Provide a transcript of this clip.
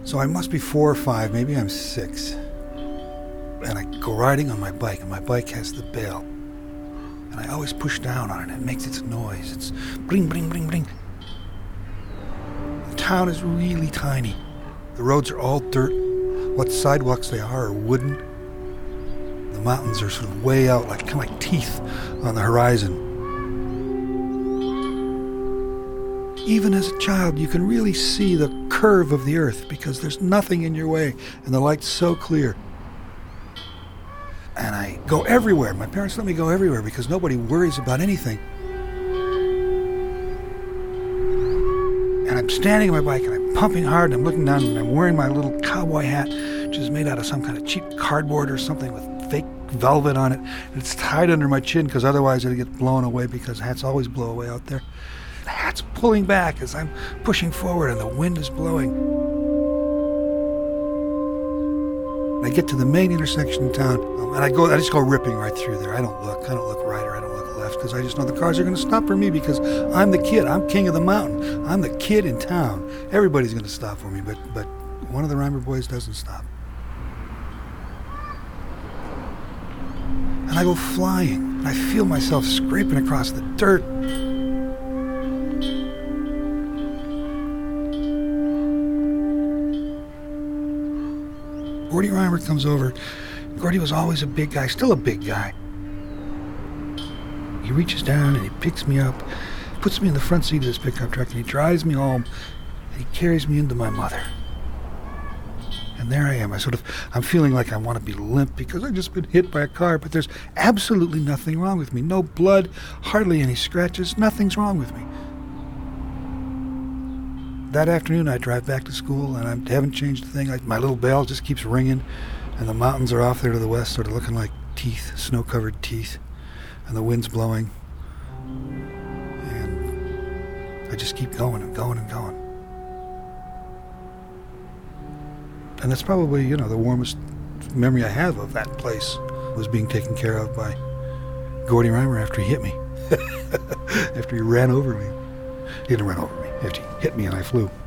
So I must be 4 or 5, maybe I'm 6. And I go riding on my bike, and my bike has the bell. And I always push down on it, and it makes its noise. It's bling, bling, bling, bling. The town is really tiny. The roads are all dirt. What sidewalks they are wooden. The mountains are sort of way out, kind of like teeth on the horizon. Even as a child, you can really see the curve of the earth because there's nothing in your way, and the light's so clear. And I go everywhere. My parents let me go everywhere because nobody worries about anything. And I'm standing on my bike and I'm pumping hard and I'm looking down and I'm wearing my little cowboy hat, which is made out of some kind of cheap cardboard or something with fake velvet on it. And it's tied under my chin because otherwise it'll get blown away because hats always blow away out there. The hat's pulling back as I'm pushing forward and the wind is blowing. I get to the main intersection in town, and I just go ripping right through there. I don't look right or I don't look left, because I just know the cars are going to stop for me because I'm the kid. I'm king of the mountain. I'm the kid in town. Everybody's going to stop for me, but one of the Reimer boys doesn't stop. And I go flying, and I feel myself scraping across the dirt. Gordy Reimer comes over. Gordy was always a big guy, still a big guy. He reaches down and he picks me up, puts me in the front seat of this pickup truck, and he drives me home, and he carries me into my mother. And there I am. I'm feeling like I want to be limp because I've just been hit by a car, but there's absolutely nothing wrong with me. No blood, hardly any scratches, nothing's wrong with me. That afternoon, I drive back to school, and I haven't changed a thing. My little bell just keeps ringing, and the mountains are off there to the west, sort of looking like teeth, snow-covered teeth, and the wind's blowing. And I just keep going and going and going. And that's probably, the warmest memory I have of that place was being taken care of by Gordy Reimer after he hit me. After he ran over me. He didn't run over me. After he hit me and I flew.